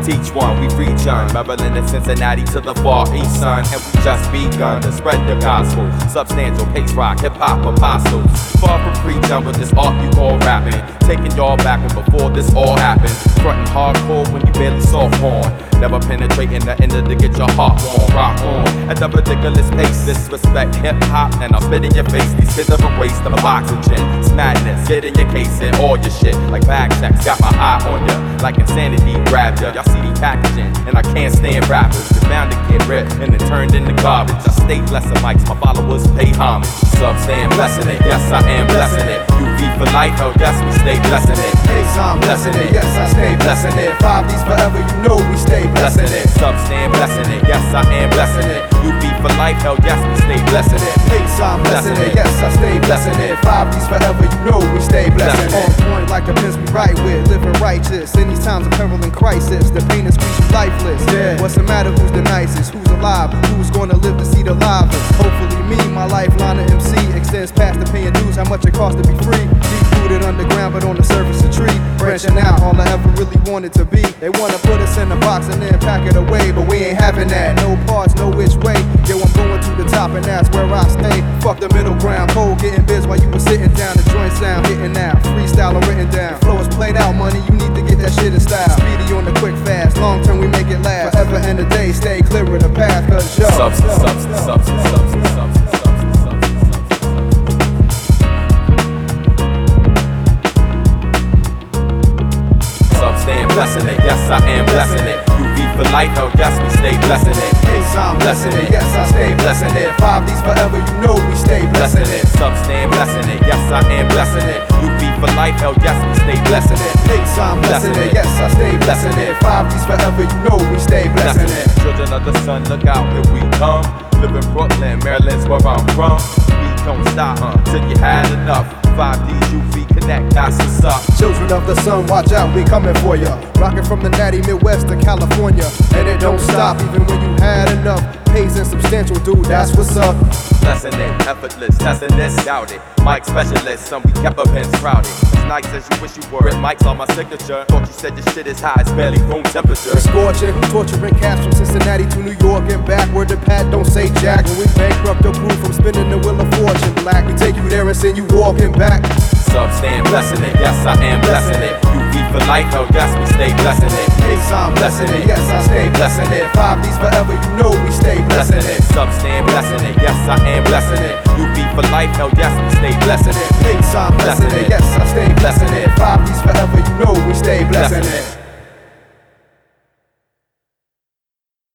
teach one, we reach on Maryland and Cincinnati to the far east, son. And we just begun to spread the gospel. Substantial pace rock, hip-hop apostles. Far from preaching with this art you call rapping. Taking y'all back when before this all happened. Frontin' hardcore when you barely soft porn. Never penetrating the end to get your heart warm. Rock on at the ridiculous pace. Disrespect hip-hop and I'll spit in your face. These kids are a waste of oxygen. It's madness, get in your case and all your shit. Like bag checks, got my eye on ya. Like insanity grabbed ya. Y'all see the packaging and I can't stand rappers. They're bound to get ripped and then turned into garbage. I stay blessing mics, my followers pay homage. Sub stand blessing it, yes I am blessing it. UV for life, oh yes we stay blessing it. Ace, I'm blessing it, yes I stay blessing it. 5Ds forever, you know we stay blessing it. Sub stand blessing it, yes I am blessing it. UV for life, hell yes we stay blessing it. Ace, I'm blessing it, yes I stay blessing it. 5Ds forever, you know we stay blessing it. On point like the pins we right with, living righteous. In these times of peril and crisis, the pain is squeeze you lifeless. Yeah. What's the matter? Who's the nicest? Who's alive? Who's gonna live to see the livest? Hopefully me, my lifeline of MC extends past the paying dues. How much it costs to be free? Deep rooted underground, but on the surface a tree. Branching out, all I ever really wanted to be. They wanna put us in a box and then pack it away, but we ain't having that. No parts, no which way. Yo, I'm going to the top and that's where I stay. Fuck the middle ground, pole getting biz while you were sitting down. The joint sound hitting out, freestyle or written down. Flow is played out, money, you need to get that shit in style. Speedy on the quick fast, long term we make it last. Forever and a day, stay clear of the path, cause yo. Stand blessing it, yes I am blessing it. UV for life, oh yes we stay blessing it. Ace, I'm blessing it, yes I stay blessing it. 5Ds forever, you know we stay blessing it. Sub stand blessing it, yes I am blessing it. UV for life, hell yes we stay blessing it. Ace, I'm blessing it, yes I stay blessing it. 5Ds forever, you know we stay blessing it. Children of the sun, look out, here we come. Live in Brooklyn, Maryland's where I'm from. We don't stop till you had enough. 5Ds, UV, connect, that's what's up. Children of the sun, watch out, we coming for ya. Rockin' from the natty Midwest to California. And it don't stop even when you had enough. Pays and substantial, dude, that's what's up. Blessing it, effortless, testing this, doubt it. Mic specialist, some we kept up and crowded. As nice as you wish you were, red mics on my signature. Thought you said your shit is high, it's barely room temperature. Scorching, torturing cats from Cincinnati to New York and back. Where the pad don't say jack. When we bankrupt your crew from spinning the wheel of fortune. Black, we take you there and send you walking back. Sub stand blessing it, yes I am blessing it. UV for life, oh yes we stay blessing it. Ace, I'm blessing it, yes I stay blessing it. 5Ds forever, you know we stay blessing it. Sub stand blessing it, yes I am blessing it. UV for life, hell yes we stay blessing it. Ace, I'm blessing it, yes I stay blessing it. 5